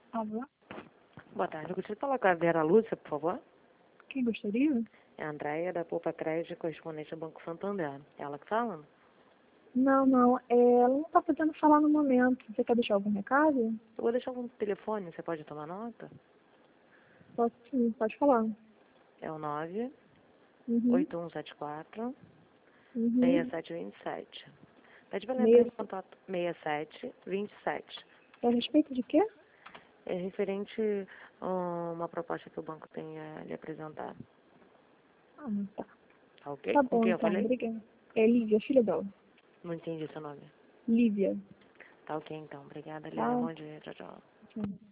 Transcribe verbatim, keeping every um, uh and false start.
Alô? Boa tarde, eu gostaria de falar com a Vera Lúcia, por favor. Quem gostaria? É a Andréia, da Poupa Crédito, correspondente ao Banco Santander. É ela que fala? Não, não. É, ela não está podendo falar no momento. Você quer deixar algum recado? Eu vou deixar algum telefone, você pode tomar nota? Posso sim, pode falar. É o nove Uhum. oito um sete quatro seis Uhum. sete dois sete. Pede para ela entrar Meia... em contato seis sete dois sete. É a respeito de quê? É referente a uma proposta que o banco tem a lhe apresentar. Ah, tá. Tá ok? Tá Com bom, quem eu então. falei? Obrigada. É Lívia, filha dela. Não entendi seu nome. Lívia. Tá ok, então. Obrigada, Lívia. Tá? Bom dia. Tchau, tchau. Sim.